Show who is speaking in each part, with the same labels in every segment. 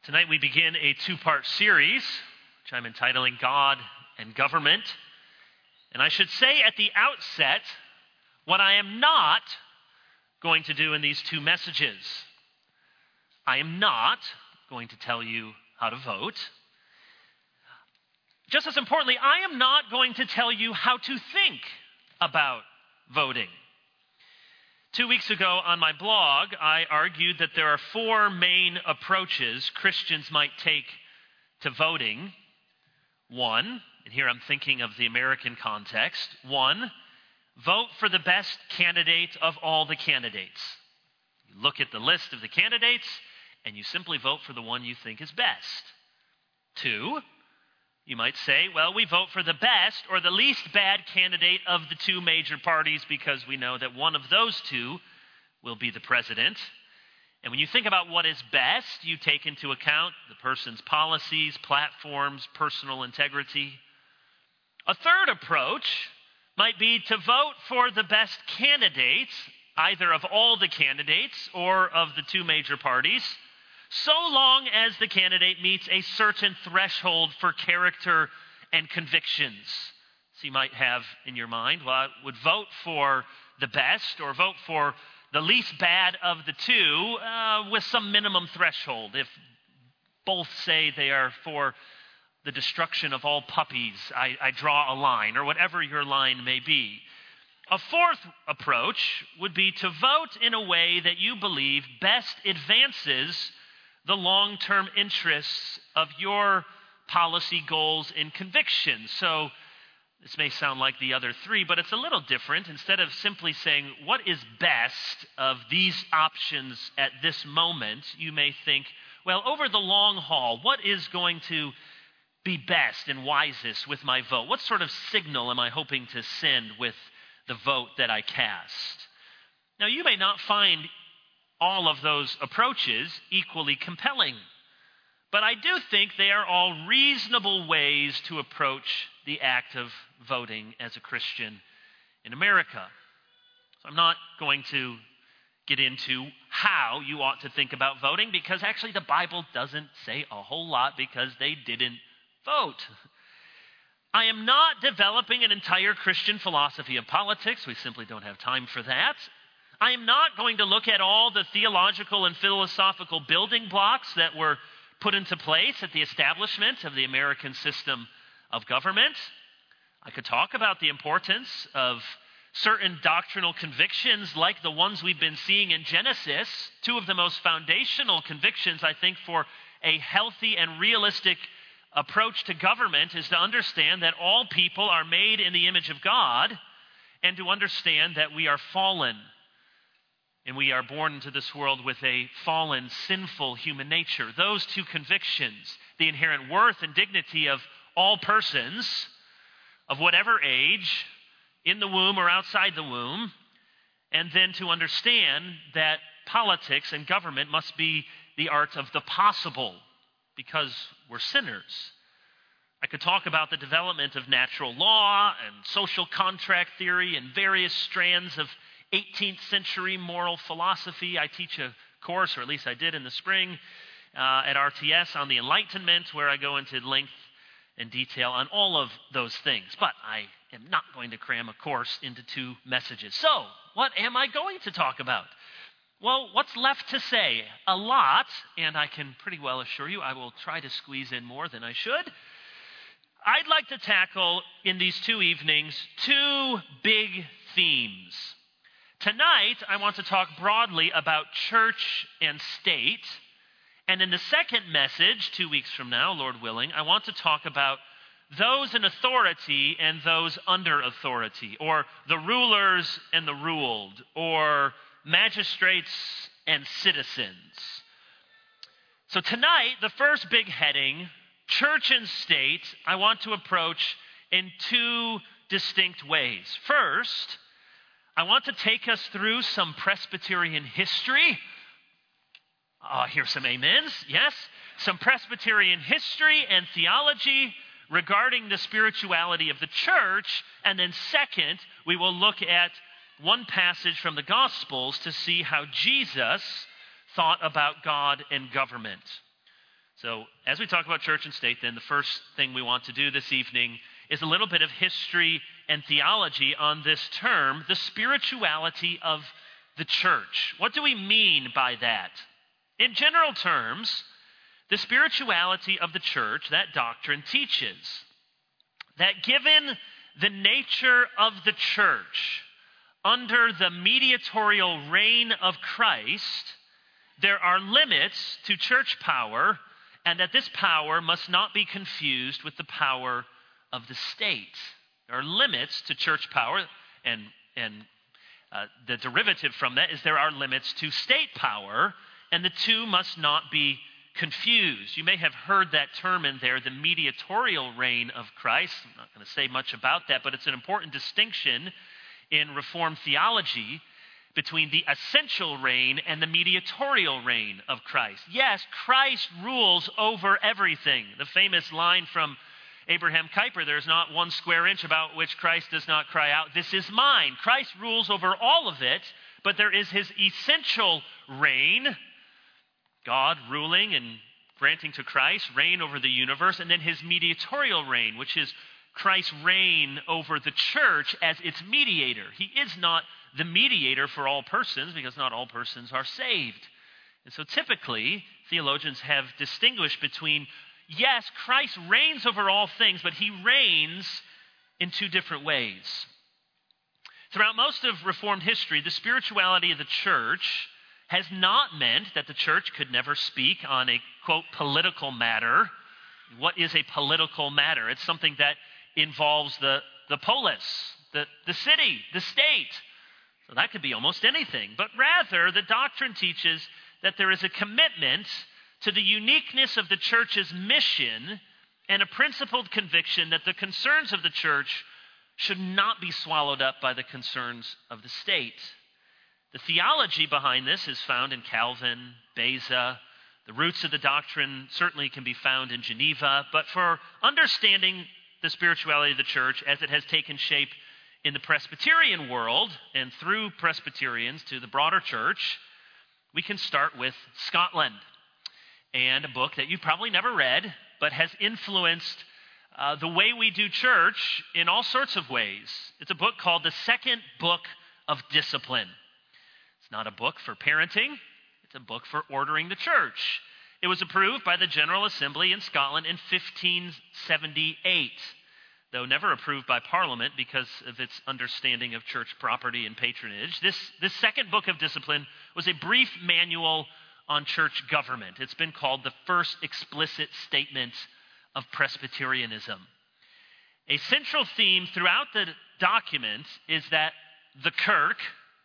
Speaker 1: Tonight we begin a two-part series, which I'm entitling God and Government. And I should say at the outset what I am not going to do in these two messages. I am not going to tell you how to vote. Just as importantly, I am not going to tell you how to think about voting. 2 weeks ago on my blog, I argued that there are four main approaches Christians might take to voting. One, and here I'm thinking of the American context. One, vote for the best candidate of all the candidates. You look at the list of the candidates, and you simply vote for the one you think is best. Two, you might say, well, we vote for the best or the least bad candidate of the two major parties because we know that one of those two will be the president. And when you think about what is best, you take into account the person's policies, platforms, personal integrity. A third approach might be to vote for the best candidates, either of all the candidates or of the two major parties, so long as the candidate meets a certain threshold for character and convictions. So you might have in your mind, well, I would vote for the best or vote for the least bad of the two with some minimum threshold. If both say they are for the destruction of all puppies, I draw a line, or whatever your line may be. A fourth approach would be to vote in a way that you believe best advances the long-term interests of your policy goals and convictions. So this may sound like the other three, but it's a little different. Instead of simply saying, what is best of these options at this moment, you may think, well, over the long haul, what is going to be best and wisest with my vote? What sort of signal am I hoping to send with the vote that I cast? Now, you may not find all of those approaches equally compelling, but I do think they are all reasonable ways to approach the act of voting as a Christian in America. So I'm not going to get into how you ought to think about voting, because actually the Bible doesn't say a whole lot because they didn't vote. I am not developing an entire Christian philosophy of politics. We simply don't have time for that. I am not going to look at all the theological and philosophical building blocks that were put into place at the establishment of the American system of government. I could talk about the importance of certain doctrinal convictions like the ones we've been seeing in Genesis. Two of the most foundational convictions, I think, for a healthy and realistic approach to government is to understand that all people are made in the image of God, and to understand that we are fallen. And we are born into this world with a fallen, sinful human nature. Those two convictions, the inherent worth and dignity of all persons, of whatever age, in the womb or outside the womb, and then to understand that politics and government must be the art of the possible, because we're sinners. I could talk about the development of natural law and social contract theory and various strands of 18th century moral philosophy. I teach a course, or at least I did in the spring, at RTS on the Enlightenment, where I go into length and detail on all of those things. But I am not going to cram a course into two messages. So, what am I going to talk about? Well, what's left to say? A lot, and I can pretty well assure you I will try to squeeze in more than I should. I'd like to tackle in these two evenings two big themes. Tonight, I want to talk broadly about church and state. And in the second message, 2 weeks from now, Lord willing, I want to talk about those in authority and those under authority, or the rulers and the ruled, or magistrates and citizens. So tonight, the first big heading, church and state, I want to approach in two distinct ways. First, I want to take us through some Presbyterian history. Here's some amens, yes. Some Presbyterian history and theology regarding the spirituality of the church. And then second, we will look at one passage from the Gospels to see how Jesus thought about God and government. So as we talk about church and state, then the first thing we want to do this evening is a little bit of history and theology on this term, the spirituality of the church. What do we mean by that? In general terms, the spirituality of the church, that doctrine teaches that given the nature of the church under the mediatorial reign of Christ, there are limits to church power, and that this power must not be confused with the power of the state. There are limits to church power, and the derivative from that is there are limits to state power, and the two must not be confused. You may have heard that term in there, the mediatorial reign of Christ. I'm not going to say much about that, but it's an important distinction in Reformed theology between the essential reign and the mediatorial reign of Christ. Yes, Christ rules over everything. The famous line from Abraham Kuyper, there's not one square inch about which Christ does not cry out, "This is mine." Christ rules over all of it, but there is his essential reign, God ruling and granting to Christ reign over the universe, and then his mediatorial reign, which is Christ's reign over the church as its mediator. He is not the mediator for all persons because not all persons are saved. And so typically, theologians have distinguished between, yes, Christ reigns over all things, but he reigns in two different ways. Throughout most of Reformed history, the spirituality of the church has not meant that the church could never speak on a, quote, political matter. What is a political matter? It's something that involves the polis, the city, the state. So that could be almost anything. But rather, the doctrine teaches that there is a commitment to the uniqueness of the church's mission and a principled conviction that the concerns of the church should not be swallowed up by the concerns of the state. The theology behind this is found in Calvin, Beza. The roots of the doctrine certainly can be found in Geneva. But for understanding the spirituality of the church as it has taken shape in the Presbyterian world and through Presbyterians to the broader church, we can start with Scotland and a book that you've probably never read, but has influenced the way we do church in all sorts of ways. It's a book called The Second Book of Discipline. It's not a book for parenting. It's a book for ordering the church. It was approved by the General Assembly in Scotland in 1578, though never approved by Parliament because of its understanding of church property and patronage. This second book of discipline was a brief manual on church government. It's been called the first explicit statement of Presbyterianism. A central theme throughout the document is that the Kirk,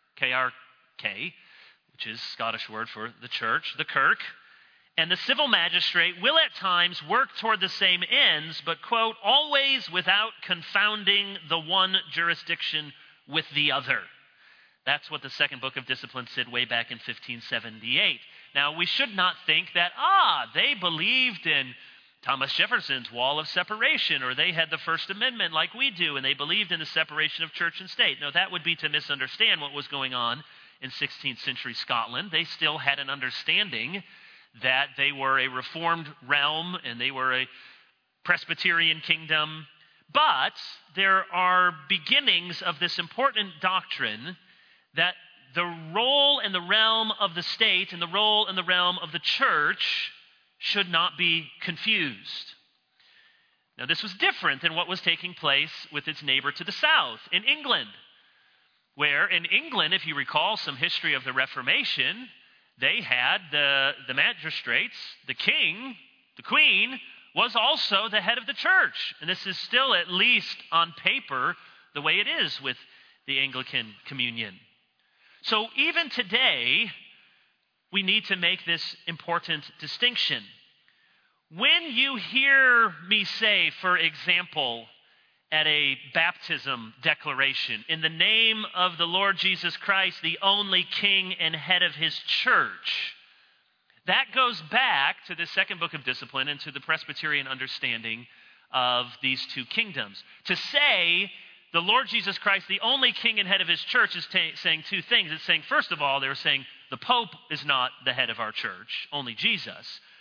Speaker 1: K-R-K, which is Scottish word for the church, the Kirk, and the civil magistrate will at times work toward the same ends, but, quote, always without confounding the one jurisdiction with the other. That's what the second book of discipline said way back in 1578. Now, we should not think that, they believed in Thomas Jefferson's wall of separation, or they had the First Amendment like we do, and they believed in the separation of church and state. No, that would be to misunderstand what was going on in 16th century Scotland. They still had an understanding that they were a reformed realm and they were a Presbyterian kingdom. But there are beginnings of this important doctrine that the role and the realm of the state and the role and the realm of the church should not be confused. Now, this was different than what was taking place with its neighbor to the south in England, where in England, if you recall some history of the Reformation, they had the magistrates, the king, the queen, was also the head of the church. And this is still, at least on paper, the way it is with the Anglican communion. So even today, we need to make this important distinction. When you hear me say, for example, at a baptism declaration, in the name of the Lord Jesus Christ, the only King and head of his church, that goes back to the second book of discipline and to the Presbyterian understanding of these two kingdoms. To say the Lord Jesus Christ, the only King and head of his church, is saying two things. It's saying, first of all, they're saying the Pope is not the head of our church, only Jesus.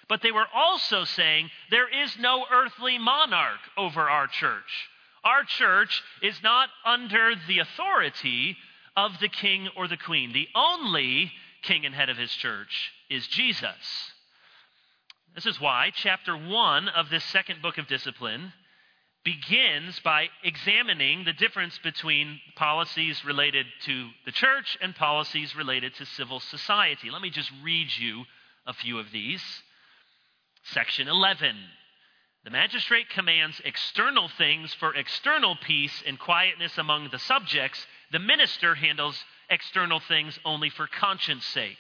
Speaker 1: but they were also saying there is no earthly monarch over our church. Our church is not under the authority of the king or the queen. The only king and head of his church is Jesus. This is why chapter 1 of this second book of Discipline begins by examining the difference between policies related to the church and policies related to civil society. Let me just read you a few of these. Section 11. The magistrate commands external things for external peace and quietness among the subjects. The minister handles external things only for conscience sake.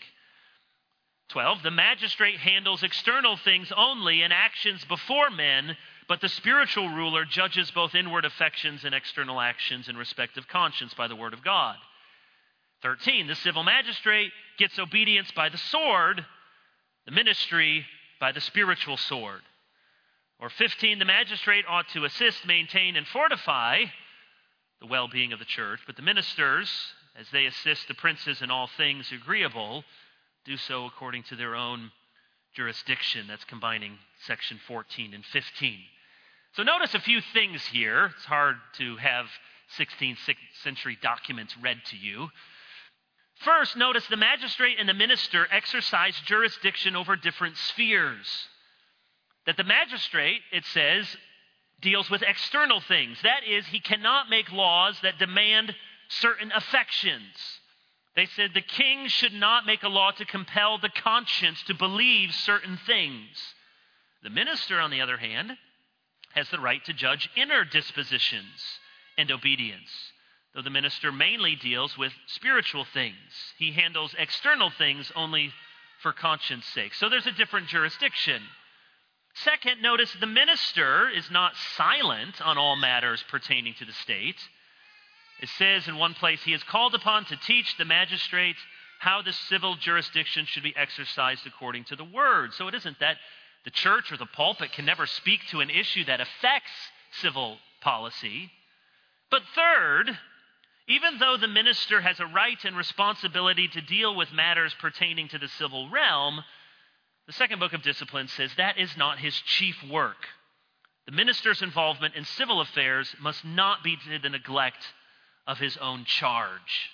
Speaker 1: 12. The magistrate handles external things only and actions before men, but the spiritual ruler judges both inward affections and external actions in respect of conscience by the word of God. 13. The civil magistrate gets obedience by the sword, the ministry by the spiritual sword. Or 15, the magistrate ought to assist, maintain, and fortify the well-being of the church, but the ministers, as they assist the princes in all things agreeable, do so according to their own jurisdiction. That's combining section 14 and 15. So notice a few things here. It's hard to have 16th century documents read to you. First, notice the magistrate and the minister exercise jurisdiction over different spheres. That the magistrate, it says, deals with external things. That is, he cannot make laws that demand certain affections. They said the king should not make a law to compel the conscience to believe certain things. The minister, on the other hand, has the right to judge inner dispositions and obedience, though the minister mainly deals with spiritual things. He handles external things only for conscience sake. So there's a different jurisdiction. Second, notice the minister is not silent on all matters pertaining to the state. It says in one place, he is called upon to teach the magistrates how the civil jurisdiction should be exercised according to the word. So it isn't that the church or the pulpit can never speak to an issue that affects civil policy. But third, even though the minister has a right and responsibility to deal with matters pertaining to the civil realm, the second book of Discipline says that is not his chief work. The minister's involvement in civil affairs must not be to the neglect of his own charge.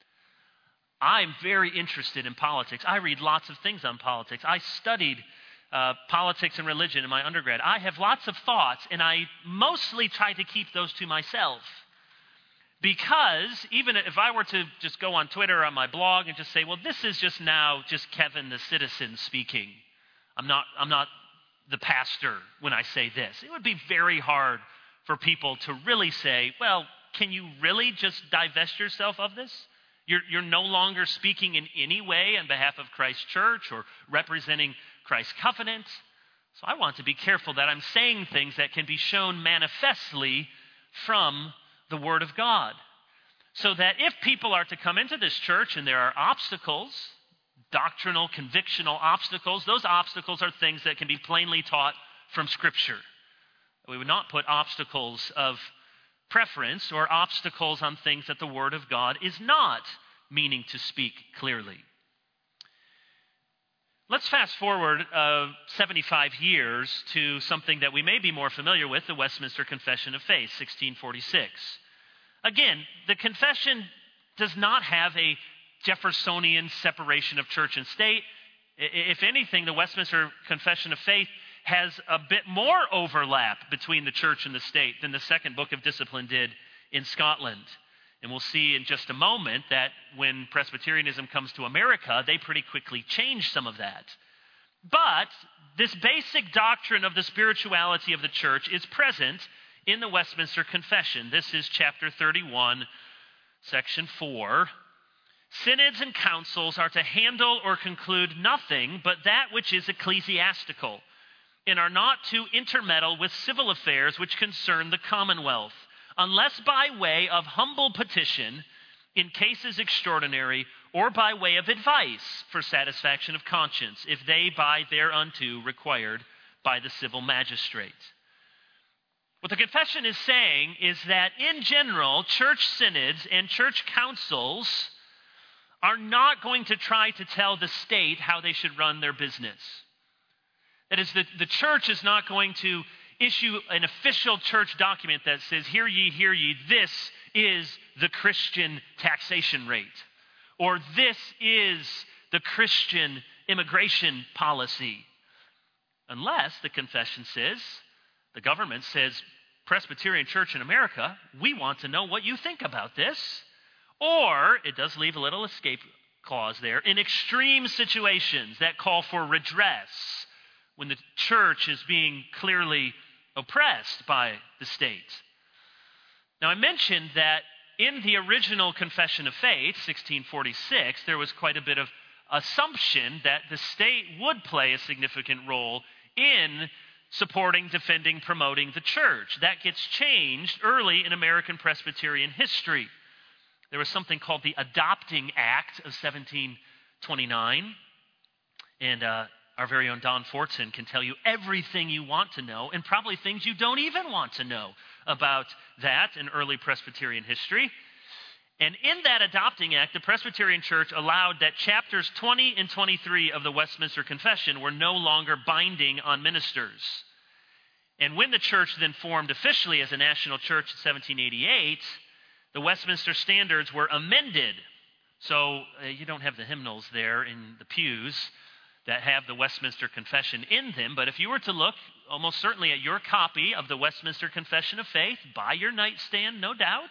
Speaker 1: I'm very interested in politics. I read lots of things on politics. I studied politics and religion in my undergrad. I have lots of thoughts, and I mostly try to keep those to myself. Because even if I were to just go on Twitter or on my blog and just say, well, this is just now just Kevin the citizen speaking. I'm not the pastor when I say this. It would be very hard for people to really say, well, can you really just divest yourself of this? You're no longer speaking in any way on behalf of Christ's church or representing Christ's covenant. So I want to be careful that I'm saying things that can be shown manifestly from the Word of God. So that if people are to come into this church and there are obstacles, doctrinal, convictional obstacles, those obstacles are things that can be plainly taught from Scripture. We would not put obstacles of preference or obstacles on things that the Word of God is not meaning to speak clearly. Let's fast forward 75 years to something that we may be more familiar with, the Westminster Confession of Faith, 1646. Again, the confession does not have a Jeffersonian separation of church and state. If anything, the Westminster Confession of Faith has a bit more overlap between the church and the state than the second book of Discipline did in Scotland. And we'll see in just a moment that when Presbyterianism comes to America, they pretty quickly change some of that. But this basic doctrine of the spirituality of the church is present in the Westminster Confession. This is chapter 31, section 4. Synods and councils are to handle or conclude nothing but that which is ecclesiastical, and are not to intermeddle with civil affairs which concern the commonwealth, unless by way of humble petition, in cases extraordinary, or by way of advice for satisfaction of conscience, if they by thereunto required by the civil magistrate. What the confession is saying is that in general, church synods and church councils are not going to try to tell the state how they should run their business. That is, the church is not going to issue an official church document that says, hear ye, this is the Christian taxation rate, or this is the Christian immigration policy. Unless the confession says, the government says, Presbyterian Church in America, we want to know what you think about this. Or it does leave a little escape clause there in extreme situations that call for redress when the church is being clearly oppressed by the state. Now, I mentioned that in the original Confession of Faith, 1646, there was quite a bit of assumption that the state would play a significant role in supporting, defending, promoting the church. That gets changed early in American Presbyterian history. There was something called the Adopting Act of 1729, and our very own Don Fortson can tell you everything you want to know, and probably things you don't even want to know about that in early Presbyterian history. And in that Adopting Act, the Presbyterian Church allowed that chapters 20 and 23 of the Westminster Confession were no longer binding on ministers. And when the church then formed officially as a national church in 1788, the Westminster Standards were amended. So you don't have the hymnals there in the pews that have the Westminster Confession in them, but if you were to look almost certainly at your copy of the Westminster Confession of Faith, by your nightstand, no doubt,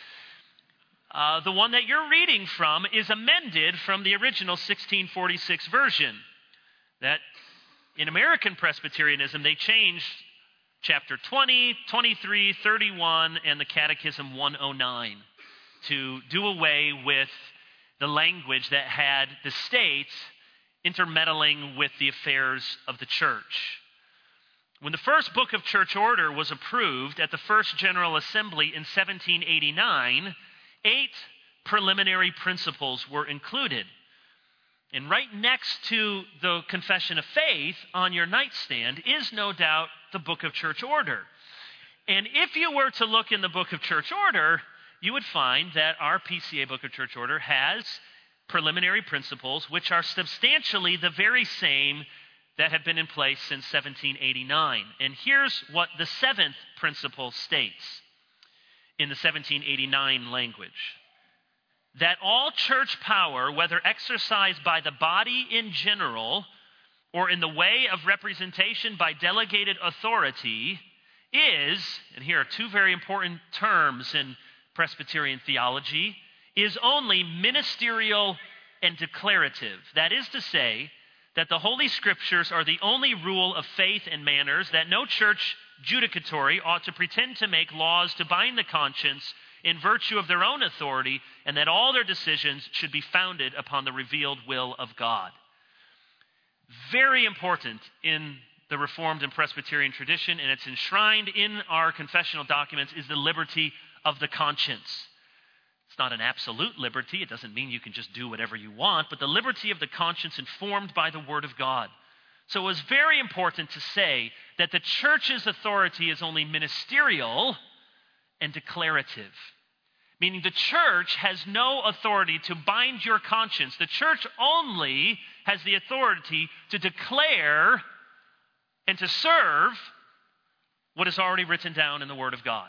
Speaker 1: the one that you're reading from is amended from the original 1646 version. That in American Presbyterianism, they changed chapter 20, 23, 31, and the Catechism 109 to do away with the language that had the state intermeddling with the affairs of the church. When the first book of church order was approved at the First General Assembly in 1789, 8 preliminary principles were included. And right next to the Confession of Faith on your nightstand is no doubt the book of church order. And if you were to look in the book of church order, you would find that our PCA book of church order has preliminary principles which are substantially the very same that have been in place since 1789. And here's what the 7th principle states in the 1789 language: that all church power, whether exercised by the body in general or in the way of representation by delegated authority, is, and here are two very important terms in Presbyterian theology, is only ministerial and declarative. That is to say, that the Holy Scriptures are the only rule of faith and manners, that no church judicatory ought to pretend to make laws to bind the conscience in virtue of their own authority, and that all their decisions should be founded upon the revealed will of God. Very important in the Reformed and Presbyterian tradition, and it's enshrined in our confessional documents, is the liberty of the conscience. It's not an absolute liberty. It doesn't mean you can just do whatever you want, but the liberty of the conscience informed by the Word of God. So it was very important to say that the church's authority is only ministerial and declarative, meaning the church has no authority to bind your conscience. The church only has the authority to declare and to serve what is already written down in the Word of God.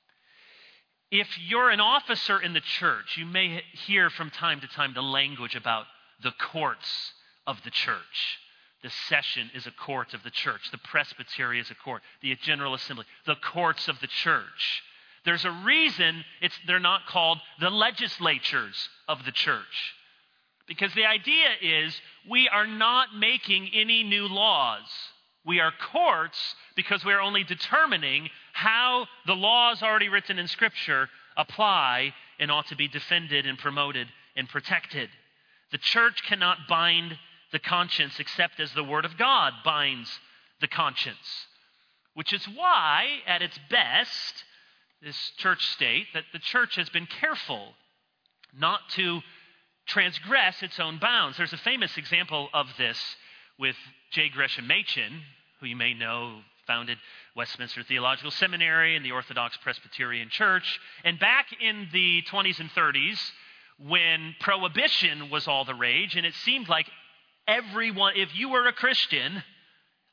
Speaker 1: If you're an officer in the church, you may hear from time to time the language about the courts of the church. The session is a court of the church. The presbytery is a court. The General Assembly, the courts of the church. There's a reason they're not called the legislatures of the church. Because the idea is we are not making any new laws. We are courts because we are only determining how the laws already written in Scripture apply and ought to be defended and promoted and protected. The church cannot bind the conscience except as the Word of God binds the conscience. Which is why, at its best, this church state, that the church has been careful not to transgress its own bounds. There's a famous example of this with J. Gresham Machen, who you may know founded Westminster Theological Seminary and the Orthodox Presbyterian Church. And back in the 20s and 30s, when prohibition was all the rage, and it seemed like everyone, if you were a Christian,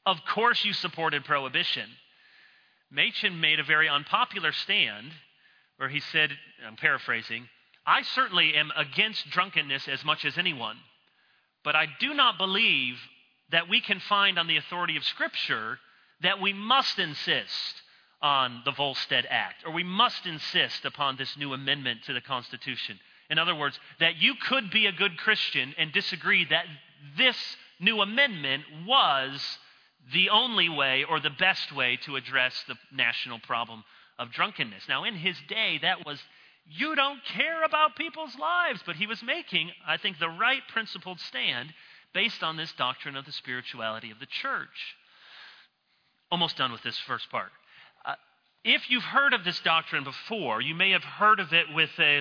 Speaker 1: of course you supported prohibition. Machen made a very unpopular stand where he said, I'm paraphrasing, I certainly am against drunkenness as much as anyone, but I do not believe that we can find on the authority of Scripture that we must insist on the Volstead Act, or we must insist upon this new amendment to the Constitution. In other words, that you could be a good Christian and disagree that this new amendment was the only way or the best way to address the national problem of drunkenness. Now, in his day, that was, you don't care about people's lives, but he was making, I think, the right principled stand based on this doctrine of the spirituality of the church. Almost done with this first part. If you've heard of this doctrine before, you may have heard of it with a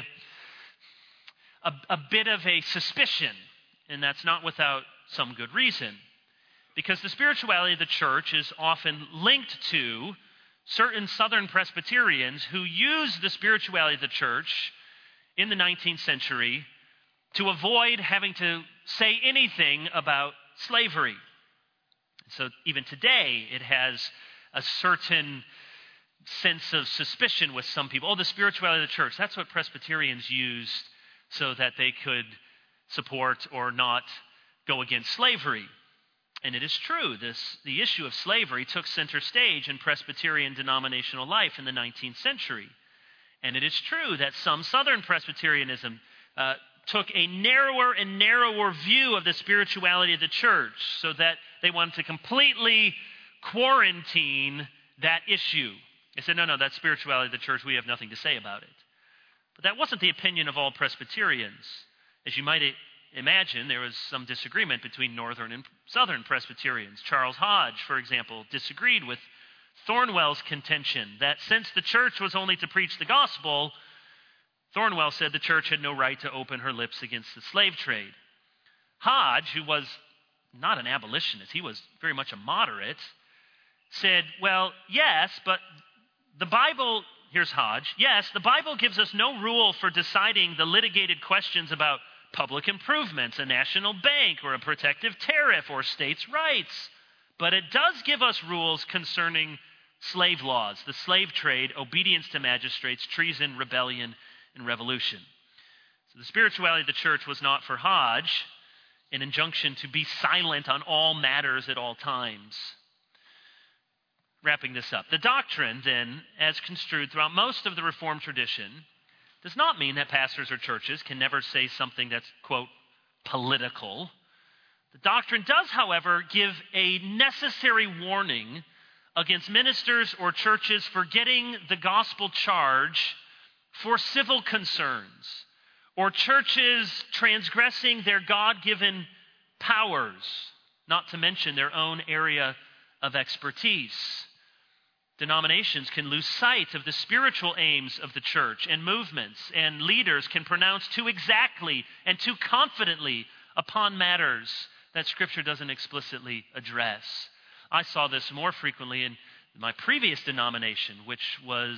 Speaker 1: bit of a suspicion, and that's not without some good reason. Because the spirituality of the church is often linked to certain Southern Presbyterians who used the spirituality of the church in the 19th century to avoid having to say anything about slavery. So even today, it has a certain sense of suspicion with some people. Oh, the spirituality of the church, that's what Presbyterians used so that they could support or not go against slavery. And it is true, the issue of slavery took center stage in Presbyterian denominational life in the 19th century. And it is true that some Southern Presbyterianism took a narrower and narrower view of the spirituality of the church so that they wanted to completely quarantine that issue. They said, no, that spirituality of the church, we have nothing to say about it. But that wasn't the opinion of all Presbyterians. As you might imagine, there was some disagreement between Northern and Southern Presbyterians. Charles Hodge, for example, disagreed with Thornwell's contention that since the church was only to preach the gospel, Thornwell said the church had no right to open her lips against the slave trade. Hodge, who was not an abolitionist, he was very much a moderate, said, well, yes, but the Bible, here's Hodge, yes, the Bible gives us no rule for deciding the litigated questions about public improvements, a national bank, or a protective tariff, or states' rights. But it does give us rules concerning slave laws, the slave trade, obedience to magistrates, treason, rebellion, and revolution. So the spirituality of the church was not for Hodge an injunction to be silent on all matters at all times. Wrapping this up, the doctrine then, as construed throughout most of the Reformed tradition, does not mean that pastors or churches can never say something that's, quote, political. The doctrine does, however, give a necessary warning against ministers or churches forgetting the gospel charge for civil concerns, or churches transgressing their God-given powers, not to mention their own area of expertise. Denominations can lose sight of the spiritual aims of the church and movements, and leaders can pronounce too exactly and too confidently upon matters that Scripture doesn't explicitly address. I saw this more frequently in my previous denomination, which was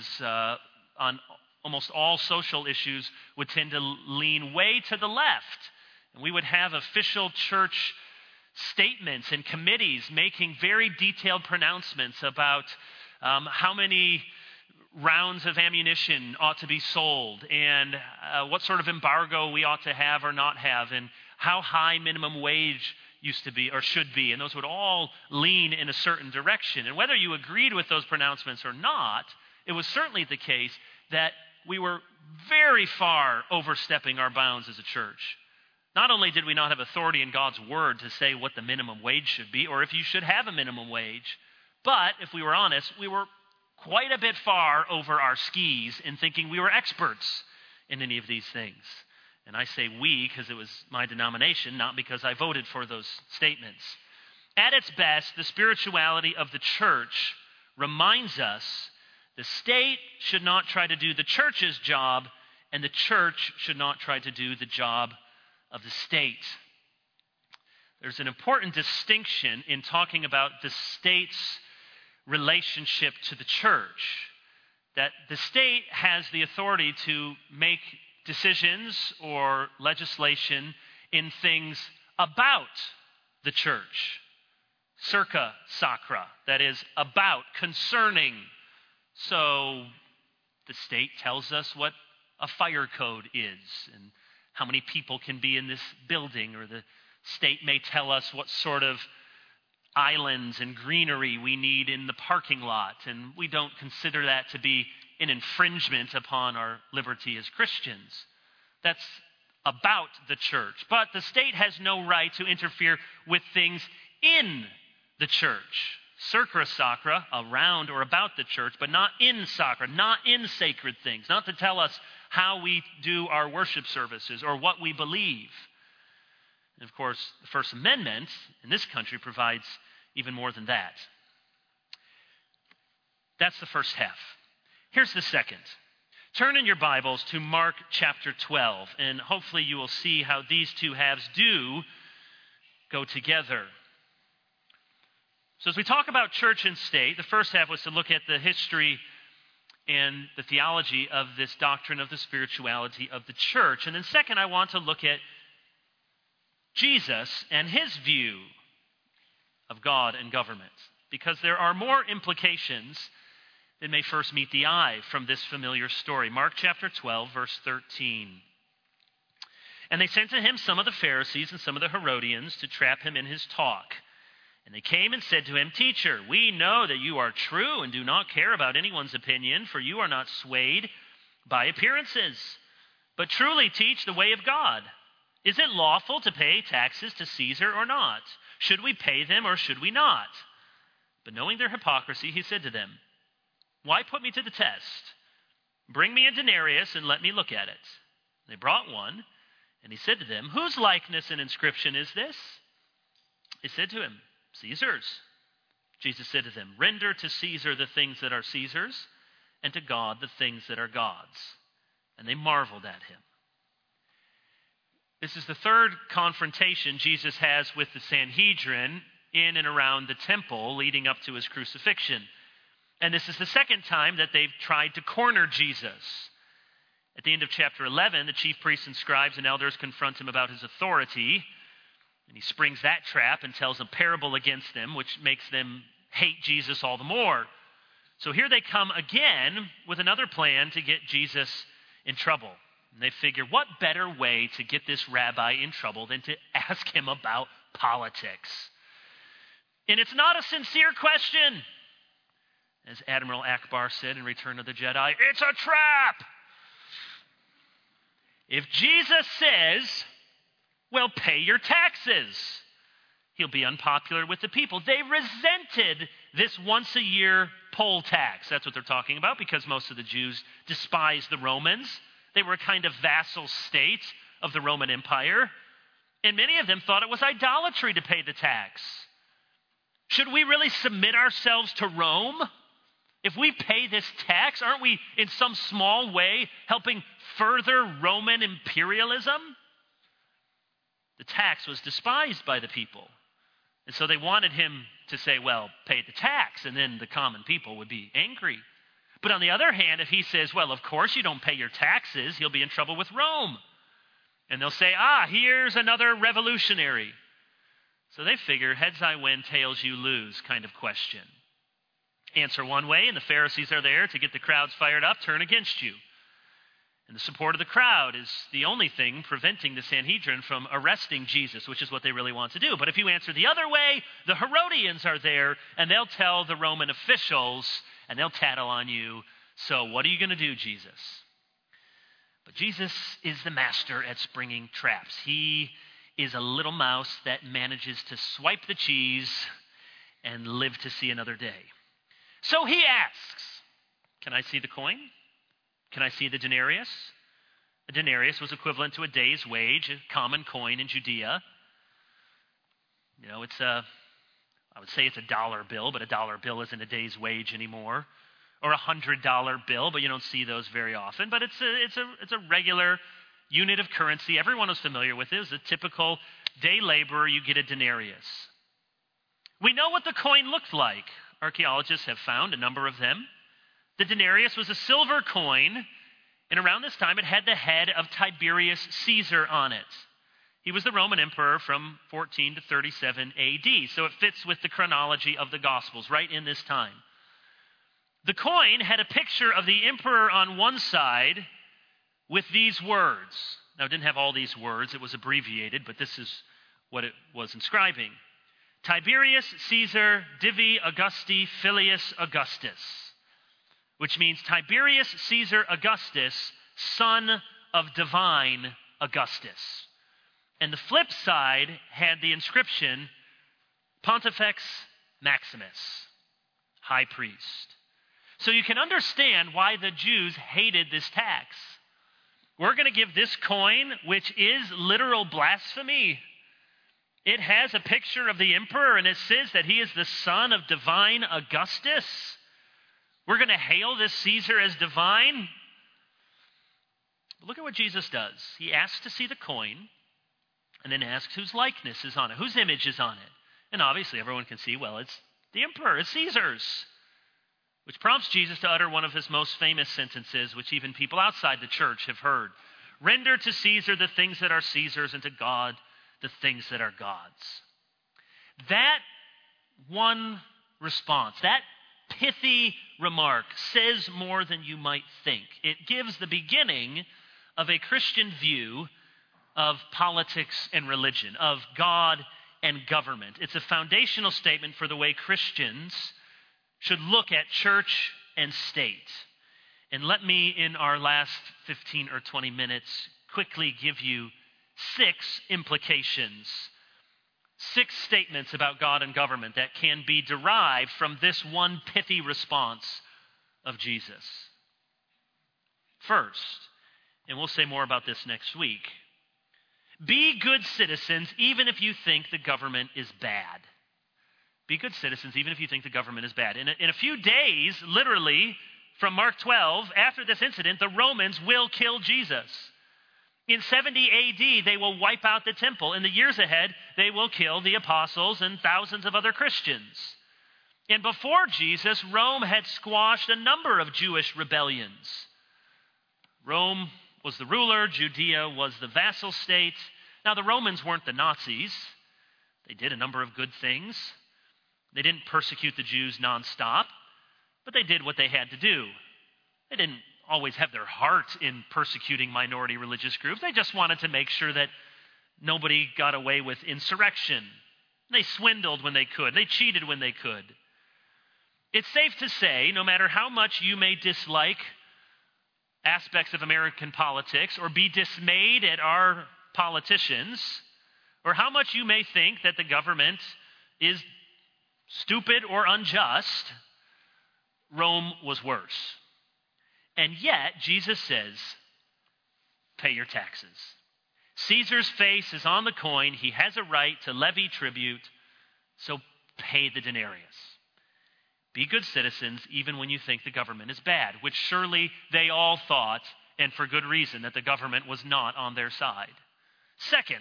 Speaker 1: on almost all social issues would tend to lean way to the left. And we would have official church statements and committees making very detailed pronouncements about how many rounds of ammunition ought to be sold, and what sort of embargo we ought to have or not have, and how high minimum wage used to be or should be. And those would all lean in a certain direction. And whether you agreed with those pronouncements or not, it was certainly the case that we were very far overstepping our bounds as a church. Not only did we not have authority in God's word to say what the minimum wage should be, or if you should have a minimum wage, but if we were honest, we were quite a bit far over our skis in thinking we were experts in any of these things. And I say we because it was my denomination, not because I voted for those statements. At its best, the spirituality of the church reminds us the state should not try to do the church's job, and the church should not try to do the job of the state. There's an important distinction in talking about the state's relationship to the church, that the state has the authority to make decisions or legislation in things about the church. circa sacra, that is, about, concerning. So the state tells us what a fire code is and how many people can be in this building, or the state may tell us what sort of islands and greenery we need in the parking lot, and we don't consider that to be an infringement upon our liberty as Christians. That's about the church. But the state has no right to interfere with things in the church. Circa sacra, around or about the church, but not in sacra, not in sacred things, not to tell us how we do our worship services or what we believe. And of course, the First Amendment in this country provides even more than that. That's the first half. Here's the second. Turn in your Bibles to Mark chapter 12, and hopefully you will see how these two halves do go together. So as we talk about church and state, the first half was to look at the history and the theology of this doctrine of the spirituality of the church. And then second, I want to look at Jesus and his view of God and government, because there are more implications than may first meet the eye from this familiar story. Mark chapter 12, verse 13. And they sent to him some of the Pharisees and some of the Herodians to trap him in his talk. And they came and said to him, "Teacher, we know that you are true and do not care about anyone's opinion, for you are not swayed by appearances, but truly teach the way of God. Is it lawful to pay taxes to Caesar or not? Should we pay them or should we not?" But knowing their hypocrisy, he said to them, "Why put me to the test? Bring me a denarius and let me look at it." They brought one, and he said to them, "Whose likeness and inscription is this?" They said to him, "Caesar's." Jesus said to them, "Render to Caesar the things that are Caesar's, and to God the things that are God's." And they marveled at him. This is the third confrontation Jesus has with the Sanhedrin in and around the temple leading up to his crucifixion. And this is the second time that they've tried to corner Jesus. At the end of chapter 11, the chief priests and scribes and elders confront him about his authority. And he springs that trap and tells a parable against them, which makes them hate Jesus all the more. So here they come again with another plan to get Jesus in trouble. And they figure, what better way to get this rabbi in trouble than to ask him about politics? And it's not a sincere question. As Admiral Akbar said in Return of the Jedi, it's a trap. If Jesus says, well, pay your taxes, he'll be unpopular with the people. They resented this once-a-year poll tax. That's what they're talking about, because most of the Jews despised the Romans. They were a kind of vassal state of the Roman Empire. And many of them thought it was idolatry to pay the tax. Should we really submit ourselves to Rome? If we pay this tax, aren't we in some small way helping further Roman imperialism? The tax was despised by the people. And so they wanted him to say, well, pay the tax, and then the common people would be angry. But on the other hand, if he says, well, of course you don't pay your taxes, he'll be in trouble with Rome. And they'll say, here's another revolutionary. So they figure, heads I win, tails you lose kind of question. Answer one way, and the Pharisees are there to get the crowds fired up, turn against you. And the support of the crowd is the only thing preventing the Sanhedrin from arresting Jesus, which is what they really want to do. But if you answer the other way, the Herodians are there, and they'll tell the Roman officials, and they'll tattle on you. So what are you going to do, Jesus? But Jesus is the master at springing traps. He is a little mouse that manages to swipe the cheese and live to see another day. So he asks, can I see the coin? Can I see the denarius? A denarius was equivalent to a day's wage, a common coin in Judea. You know, I would say it's a dollar bill, but a dollar bill isn't a day's wage anymore. Or a $100 bill, but you don't see those very often. But it's a regular unit of currency. Everyone is familiar with it. It's a typical day laborer, you get a denarius. We know what the coin looked like. Archaeologists have found a number of them. The denarius was a silver coin, and around this time it had the head of Tiberius Caesar on it. He was the Roman emperor from 14 to 37 AD, so it fits with the chronology of the Gospels, right in this time. The coin had a picture of the emperor on one side with these words. Now, it didn't have all these words. It was abbreviated, but this is what it was inscribing. Tiberius Caesar Divi Augusti Filius Augustus, which means Tiberius Caesar Augustus, son of divine Augustus. And the flip side had the inscription Pontifex Maximus, high priest. So you can understand why the Jews hated this tax. We're going to give this coin, which is literal blasphemy. It has a picture of the emperor, and it says that he is the son of divine Augustus. We're going to hail this Caesar as divine. But look at what Jesus does. He asks to see the coin, and then asks whose likeness is on it, whose image is on it. And obviously everyone can see, well, it's the emperor, it's Caesar's. Which prompts Jesus to utter one of his most famous sentences, which even people outside the church have heard. Render to Caesar the things that are Caesar's, and to God the things that are God's. That one response, that pithy remark, says more than you might think. It gives the beginning of a Christian view of politics and religion, of God and government. It's a foundational statement for the way Christians should look at church and state. And let me, in our last 15 or 20 minutes, quickly give you 6 implications, 6 statements about God and government that can be derived from this one pithy response of Jesus. First, and we'll say more about this next week, be good citizens even if you think the government is bad. Be good citizens even if you think the government is bad. In a few days, literally, from Mark 12, after this incident, the Romans will kill Jesus. In 70 AD, they will wipe out the temple. In the years ahead, they will kill the apostles and thousands of other Christians. And before Jesus, Rome had squashed a number of Jewish rebellions. Rome was the ruler, Judea was the vassal state. Now, the Romans weren't the Nazis. They did a number of good things. They didn't persecute the Jews nonstop, but they did what they had to do. They didn't always have their heart in persecuting minority religious groups. They just wanted to make sure that nobody got away with insurrection. They swindled when they could. They cheated when they could. It's safe to say, no matter how much you may dislike aspects of American politics or be dismayed at our politicians, or how much you may think that the government is stupid or unjust, Rome was worse. And yet, Jesus says, pay your taxes. Caesar's face is on the coin. He has a right to levy tribute, so pay the denarius. Be good citizens even when you think the government is bad, which surely they all thought, and for good reason, that the government was not on their side. Second,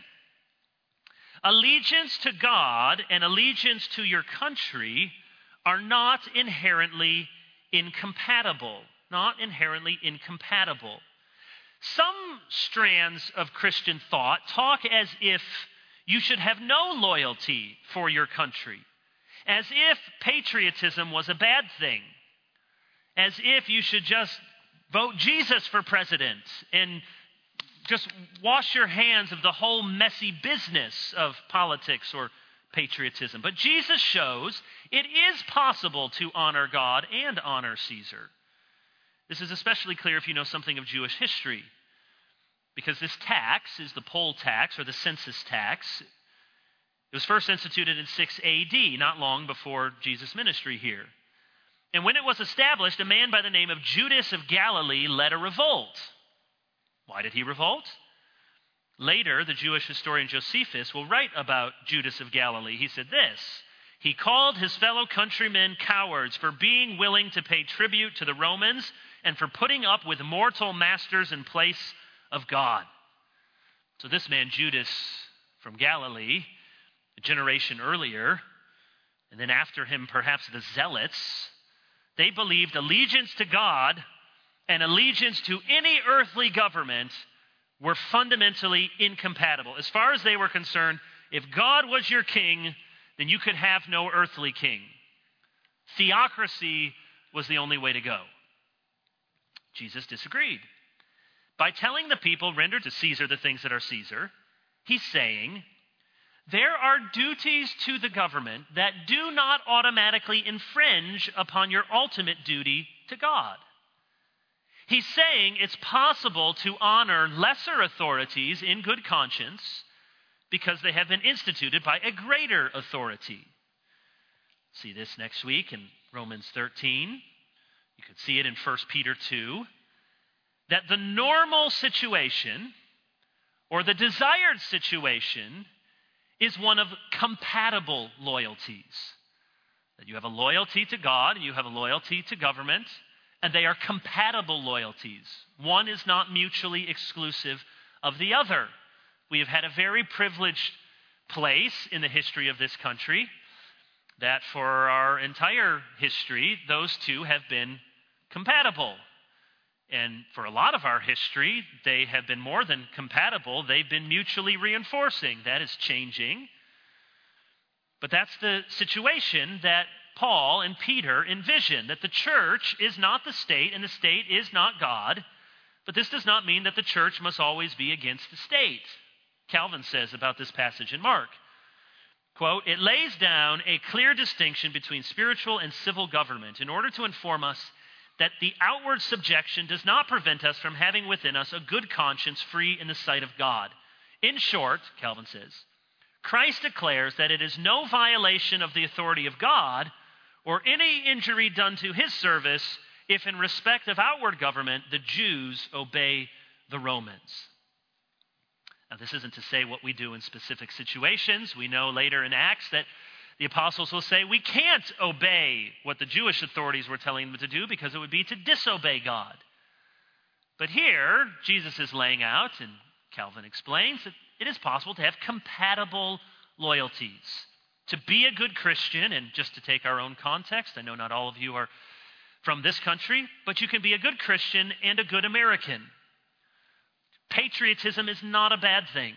Speaker 1: allegiance to God and allegiance to your country are not inherently incompatible. Not inherently incompatible. Some strands of Christian thought talk as if you should have no loyalty for your country, as if patriotism was a bad thing, as if you should just vote Jesus for president and just wash your hands of the whole messy business of politics or patriotism. But Jesus shows it is possible to honor God and honor Caesar. This is especially clear if you know something of Jewish history, because this tax is the poll tax or the census tax. It was first instituted in 6 AD, not long before Jesus' ministry here. And when it was established, a man by the name of Judas of Galilee led a revolt. Why did he revolt? Later, the Jewish historian Josephus will write about Judas of Galilee. He said this: he called his fellow countrymen cowards for being willing to pay tribute to the Romans and for putting up with mortal masters in place of God. So this man, Judas from Galilee, a generation earlier, and then after him perhaps the Zealots, they believed allegiance to God and allegiance to any earthly government were fundamentally incompatible. As far as they were concerned, if God was your king, then you could have no earthly king. Theocracy was the only way to go. Jesus disagreed. By telling the people, render to Caesar the things that are Caesar, he's saying, there are duties to the government that do not automatically infringe upon your ultimate duty to God. He's saying it's possible to honor lesser authorities in good conscience because they have been instituted by a greater authority. See this next week in Romans 13. You could see it in 1 Peter 2. That the normal situation or the desired situation is one of compatible loyalties. That you have a loyalty to God and you have a loyalty to government, and they are compatible loyalties. One is not mutually exclusive of the other. We have had a very privileged place in the history of this country that for our entire history, those two have been compatible. And for a lot of our history, they have been more than compatible. They've been mutually reinforcing. That is changing. But that's the situation that Paul and Peter envision, that the church is not the state and the state is not God. But this does not mean that the church must always be against the state. Calvin says about this passage in Mark, quote, it lays down a clear distinction between spiritual and civil government in order to inform us that the outward subjection does not prevent us from having within us a good conscience free in the sight of God. In short, Calvin says, Christ declares that it is no violation of the authority of God or any injury done to his service if in respect of outward government the Jews obey the Romans. Now, this isn't to say what we do in specific situations. We know later in Acts that the apostles will say we can't obey what the Jewish authorities were telling them to do because it would be to disobey God. But here, Jesus is laying out, and Calvin explains, that it is possible to have compatible loyalties. To be a good Christian, and just to take our own context, I know not all of you are from this country, but you can be a good Christian and a good American. Patriotism is not a bad thing.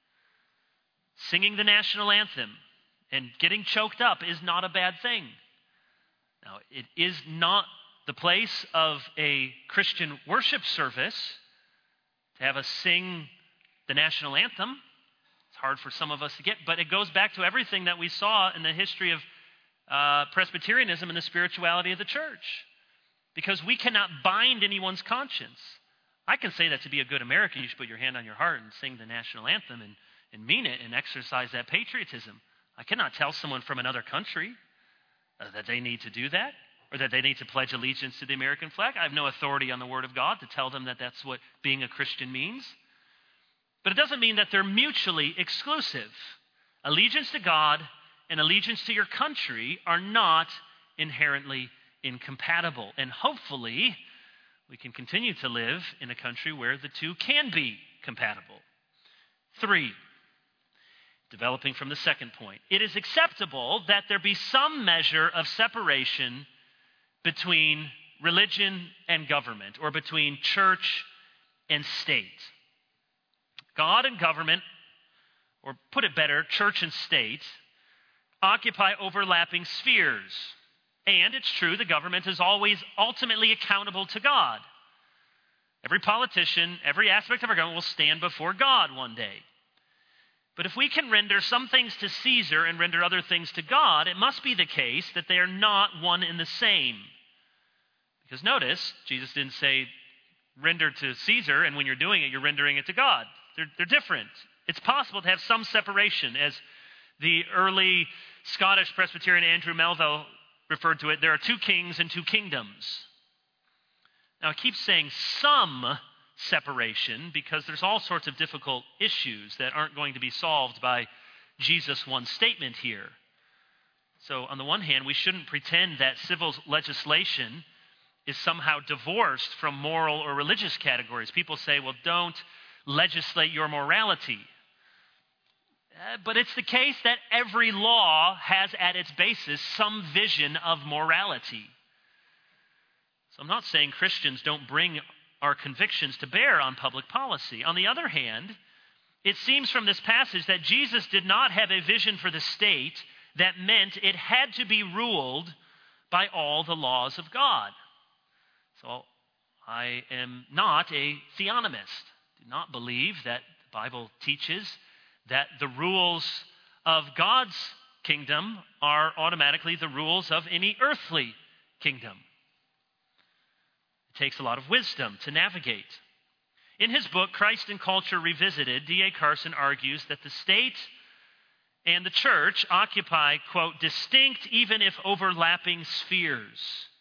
Speaker 1: Singing the national anthem and getting choked up is not a bad thing. Now, it is not the place of a Christian worship service to have us sing the national anthem. It's hard for some of us to get, but it goes back to everything that we saw in the history of Presbyterianism and the spirituality of the church. Because we cannot bind anyone's conscience. I can say that to be a good American, you should put your hand on your heart and sing the national anthem and mean it and exercise that patriotism. I cannot tell someone from another country that they need to do that or that they need to pledge allegiance to the American flag. I have no authority on the Word of God to tell them that that's what being a Christian means. But it doesn't mean that they're mutually exclusive. Allegiance to God and allegiance to your country are not inherently incompatible. And hopefully, we can continue to live in a country where the two can be compatible. 3, developing from the second point, it is acceptable that there be some measure of separation between religion and government, or between church and state. God and government, or put it better, church and state, occupy overlapping spheres. And it's true, the government is always ultimately accountable to God. Every politician, every aspect of our government will stand before God one day. But if we can render some things to Caesar and render other things to God, it must be the case that they are not one and the same. Because notice, Jesus didn't say, render to Caesar, and when you're doing it, you're rendering it to God. They're different. It's possible to have some separation. As the early Scottish Presbyterian Andrew Melville referred to it, there are 2 kings and 2 kingdoms. Now, I keep saying some separation because there's all sorts of difficult issues that aren't going to be solved by Jesus' one statement here. So, on the one hand, we shouldn't pretend that civil legislation is somehow divorced from moral or religious categories. People say, well, don't legislate your morality. But it's the case that every law has at its basis some vision of morality. So I'm not saying Christians don't bring our convictions to bear on public policy. On the other hand, it seems from this passage that Jesus did not have a vision for the state that meant it had to be ruled by all the laws of God. So I am not a theonomist. I do not believe that the Bible teaches that the rules of God's kingdom are automatically the rules of any earthly kingdom. It takes a lot of wisdom to navigate. In his book, Christ and Culture Revisited, D.A. Carson argues that the state and the church occupy, quote, distinct, even if overlapping spheres.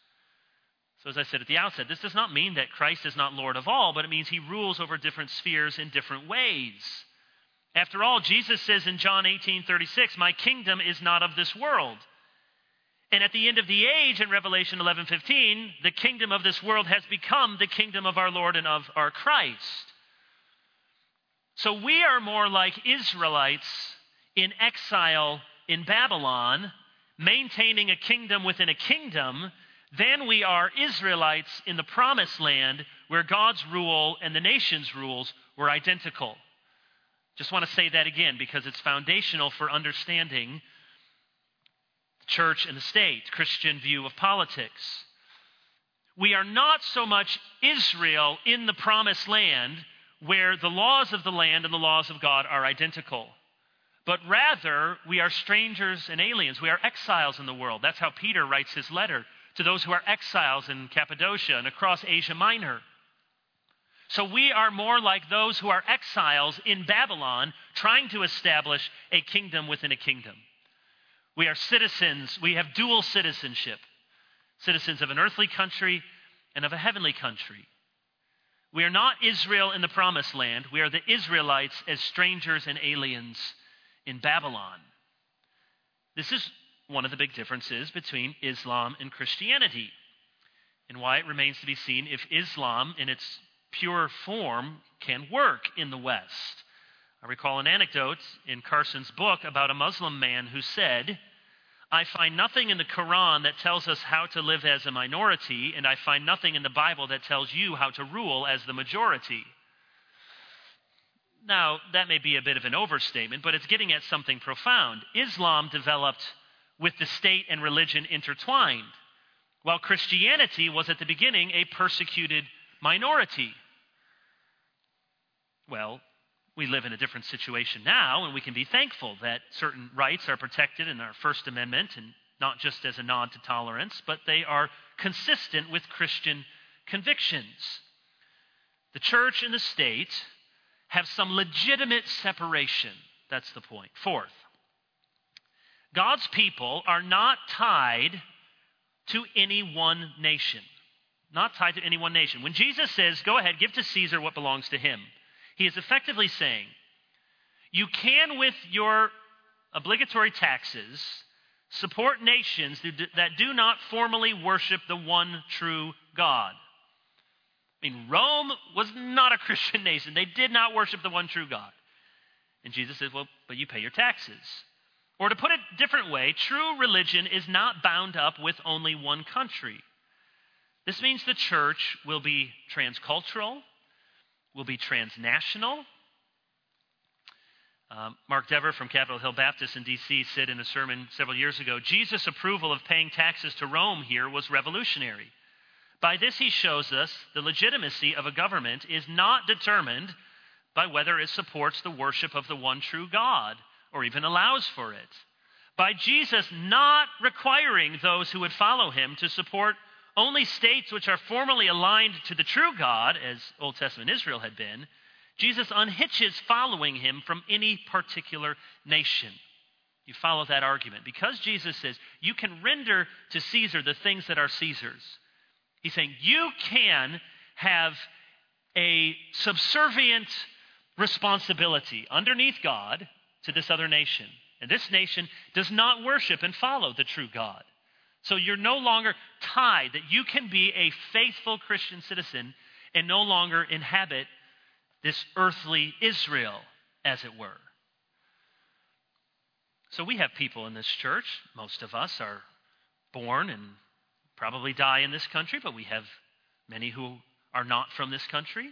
Speaker 1: So as I said at the outset, this does not mean that Christ is not Lord of all, but it means he rules over different spheres in different ways. After all, Jesus says in John 18:36, my kingdom is not of this world. And at the end of the age in Revelation 11:15, the kingdom of this world has become the kingdom of our Lord and of our Christ. So we are more like Israelites in exile in Babylon, maintaining a kingdom within a kingdom, than we are Israelites in the promised land where God's rule and the nation's rules were identical. Just want to say that again because it's foundational for understanding the church and the state, Christian view of politics. We are not so much Israel in the promised land where the laws of the land and the laws of God are identical, but rather we are strangers and aliens. We are exiles in the world. That's how Peter writes his letter to those who are exiles in Cappadocia and across Asia Minor. So we are more like those who are exiles in Babylon, trying to establish a kingdom within a kingdom. We are citizens. We have dual citizenship, citizens of an earthly country and of a heavenly country. We are not Israel in the promised land. We are the Israelites as strangers and aliens in Babylon. This is one of the big differences between Islam and Christianity, and why it remains to be seen if Islam in its pure form can work in the West. I recall an anecdote in Carson's book about a Muslim man who said, I find nothing in the Quran that tells us how to live as a minority, and I find nothing in the Bible that tells you how to rule as the majority. Now, that may be a bit of an overstatement, but it's getting at something profound. Islam developed with the state and religion intertwined, while Christianity was at the beginning a persecuted minority. Well, we live in a different situation now, and we can be thankful that certain rights are protected in our First Amendment, and not just as a nod to tolerance, but they are consistent with Christian convictions. The church and the state have some legitimate separation. That's the point. Fourth, God's people are not tied to any one nation. Not tied to any one nation. When Jesus says, go ahead, give to Caesar what belongs to him, he is effectively saying, you can, with your obligatory taxes, support nations that do not formally worship the one true God. I mean, Rome was not a Christian nation. They did not worship the one true God. And Jesus says, well, but you pay your taxes. Or to put it a different way, true religion is not bound up with only one country. This means the church will be transcultural, will be transnational. Mark Dever from Capitol Hill Baptist in D.C. said in a sermon several years ago, Jesus' approval of paying taxes to Rome here was revolutionary. By this he shows us the legitimacy of a government is not determined by whether it supports the worship of the one true God or even allows for it. By Jesus not requiring those who would follow him to support only states which are formally aligned to the true God, as Old Testament Israel had been, Jesus unhitches following him from any particular nation. You follow that argument. Because Jesus says, you can render to Caesar the things that are Caesar's. He's saying, you can have a subservient responsibility underneath God to this other nation. And this nation does not worship and follow the true God. So you're no longer tied, that you can be a faithful Christian citizen and no longer inhabit this earthly Israel, as it were. So we have people in this church. Most of us are born and probably die in this country, but we have many who are not from this country.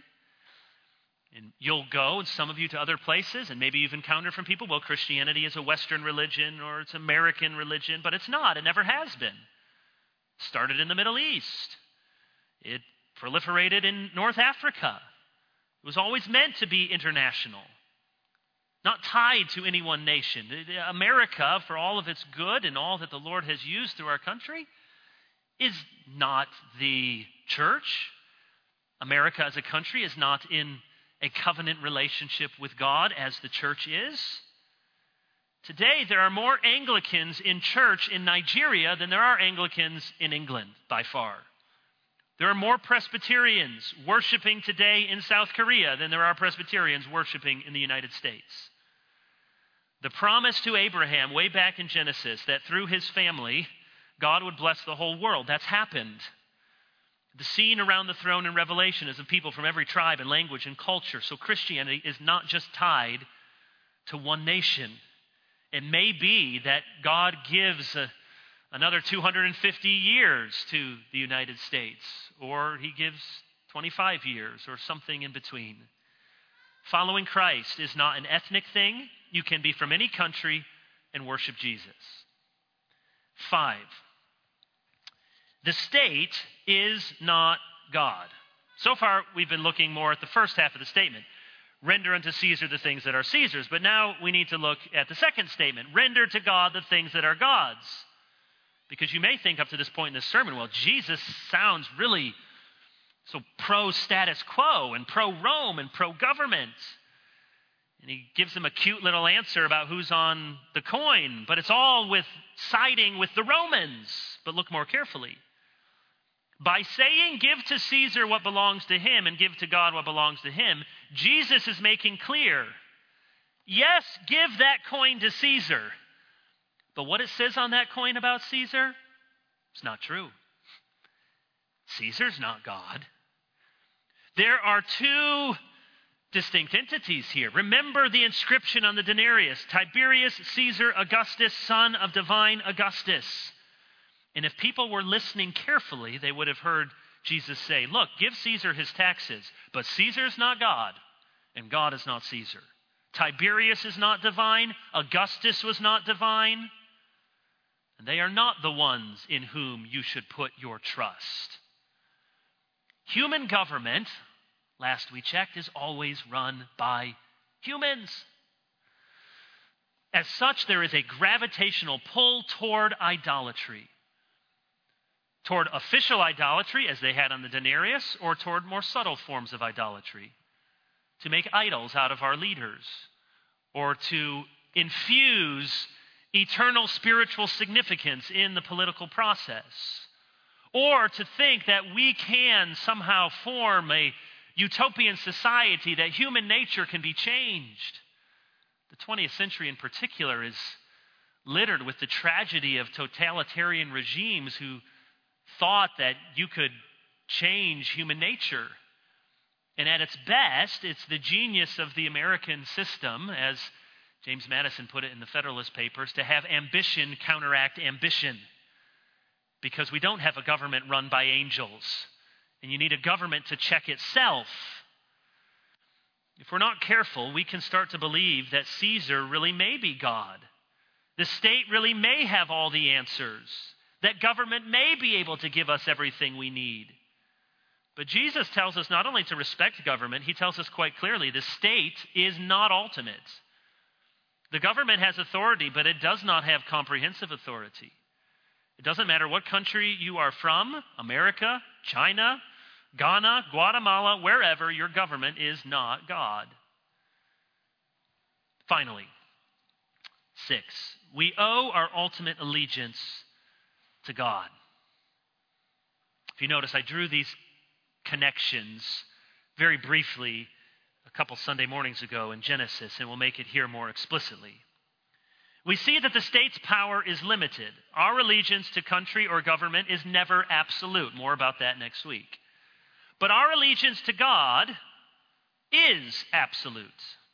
Speaker 1: And you'll go, and some of you, to other places, and maybe you've encountered from people, well, Christianity is a Western religion or it's American religion, but it's not. It never has been. It started in the Middle East. It proliferated in North Africa. It was always meant to be international, not tied to any one nation. America, for all of its good and all that the Lord has used through our country, is not the church. America as a country is not in a covenant relationship with God as the church is. Today, there are more Anglicans in church in Nigeria than there are Anglicans in England, by far. There are more Presbyterians worshiping today in South Korea than there are Presbyterians worshiping in the United States. The promise to Abraham way back in Genesis that through his family, God would bless the whole world, that's happened. The scene around the throne in Revelation is of people from every tribe and language and culture. So Christianity is not just tied to one nation. It may be that God gives another 250 years to the United States, or he gives 25 years, or something in between. Following Christ is not an ethnic thing. You can be from any country and worship Jesus. 5. The state is not God. So far, we've been looking more at the first half of the statement. Render unto Caesar the things that are Caesar's. But now we need to look at the second statement. Render to God the things that are God's. Because you may think up to this point in this sermon, well, Jesus sounds really so pro-status quo and pro-Rome and pro-government. And he gives them a cute little answer about who's on the coin. But it's all with siding with the Romans. But look more carefully. By saying, give to Caesar what belongs to him and give to God what belongs to him, Jesus is making clear, yes, give that coin to Caesar. But what it says on that coin about Caesar, it's not true. Caesar's not God. There are two distinct entities here. Remember the inscription on the denarius, Tiberius Caesar Augustus, son of divine Augustus. And if people were listening carefully, they would have heard Jesus say, look, give Caesar his taxes, but Caesar's not God, and God is not Caesar. Tiberius is not divine, Augustus was not divine, and they are not the ones in whom you should put your trust. Human government, last we checked, is always run by humans. As such, there is a gravitational pull toward idolatry. Toward official idolatry, as they had on the denarius, or toward more subtle forms of idolatry. To make idols out of our leaders, or to infuse eternal spiritual significance in the political process, or to think that we can somehow form a utopian society, that human nature can be changed. The 20th century in particular is littered with the tragedy of totalitarian regimes who thought that you could change human nature. And at its best, it's the genius of the American system, as James Madison put it in the Federalist Papers, to have ambition counteract ambition. Because we don't have a government run by angels, and you need a government to check itself. If we're not careful, we can start to believe that Caesar really may be God. The state really may have all the answers. That government may be able to give us everything we need. But Jesus tells us not only to respect government, he tells us quite clearly the state is not ultimate. The government has authority, but it does not have comprehensive authority. It doesn't matter what country you are from, America, China, Ghana, Guatemala, wherever, your government is not God. Finally, 6, we owe our ultimate allegiance to God. If you notice, I drew these connections very briefly a couple Sunday mornings ago in Genesis, and we'll make it here more explicitly. We see that the state's power is limited. Our allegiance to country or government is never absolute. More about that next week. But our allegiance to God is absolute.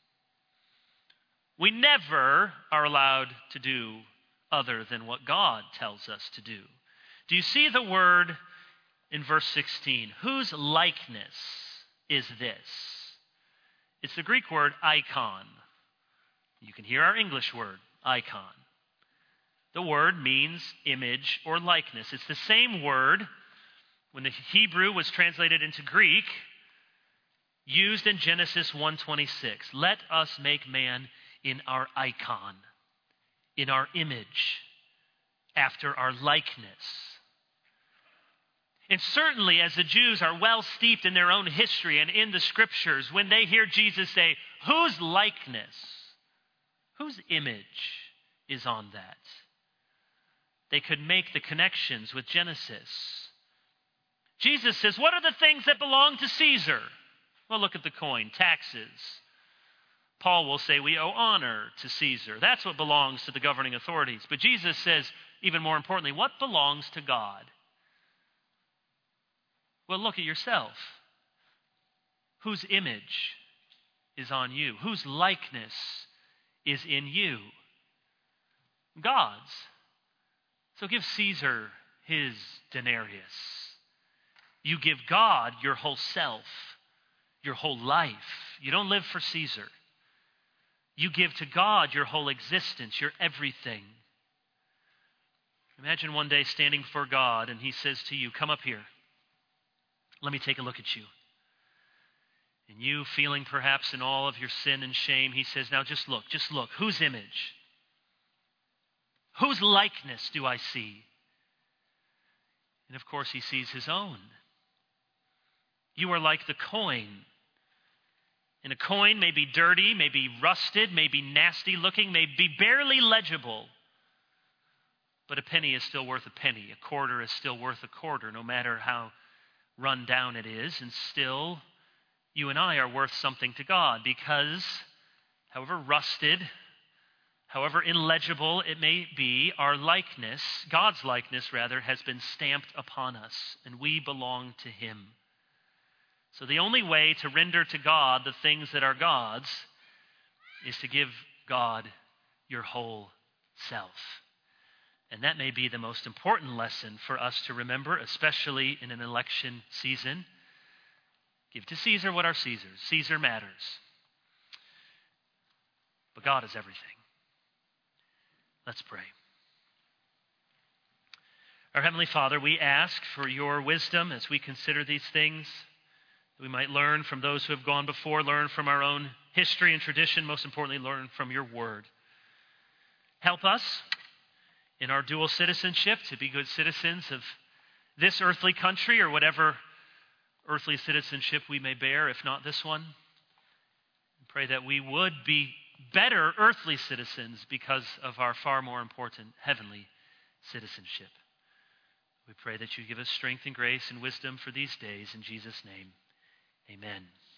Speaker 1: We never are allowed to do other than what God tells us to do. Do you see the word in verse 16. Whose likeness is this? It's the Greek word icon. You can hear our English word, icon. The word means image or likeness. It's the same word when the Hebrew was translated into Greek, used in Genesis 1:26. Let us make man in our icon, in our image, after our likeness. And certainly, as the Jews are well steeped in their own history and in the scriptures, when they hear Jesus say, whose likeness, whose image is on that? They could make the connections with Genesis. Jesus says, what are the things that belong to Caesar? Well, look at the coin, taxes. Paul will say we owe honor to Caesar. That's what belongs to the governing authorities. But Jesus says, even more importantly, what belongs to God? Well, look at yourself. Whose image is on you? Whose likeness is in you? God's. So give Caesar his denarius. You give God your whole self, your whole life. You don't live for Caesar. You give to God your whole existence, your everything. Imagine one day standing before God and he says to you, come up here. Let me take a look at you. And you feeling perhaps in all of your sin and shame, he says, now just look. Whose image? Whose likeness do I see? And of course, he sees his own. You are like the coin. And a coin may be dirty, may be rusted, may be nasty looking, may be barely legible. But a penny is still worth a penny. A quarter is still worth a quarter, no matter how run down it is. And still, you and I are worth something to God because, however rusted, however illegible it may be, our likeness, God's likeness rather, has been stamped upon us, and we belong to him. So the only way to render to God the things that are God's is to give God your whole self. And that may be the most important lesson for us to remember, especially in an election season. Give to Caesar what are Caesar's. Caesar matters. But God is everything. Let's pray. Our Heavenly Father, we ask for your wisdom as we consider these things, that we might learn from those who have gone before, learn from our own history and tradition, most importantly, learn from your word. Help us in our dual citizenship to be good citizens of this earthly country or whatever earthly citizenship we may bear, if not this one. Pray that we would be better earthly citizens because of our far more important heavenly citizenship. We pray that you give us strength and grace and wisdom for these days. In Jesus' name, amen.